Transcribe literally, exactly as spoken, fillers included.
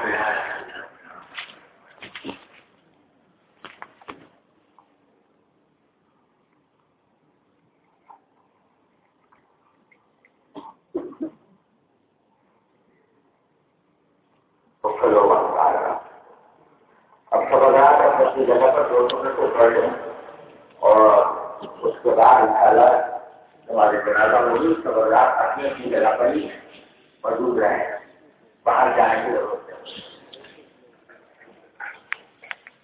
अब खबरदार अपनी जगह पर दोस्तों में को पढ़ लें और उसके बाद इंशाल्लाह हमारे जनाजा होगी। खबरदार अपनी अपनी जगह पर ही मौजूद रहे, बाहर जाने की जरूरत है।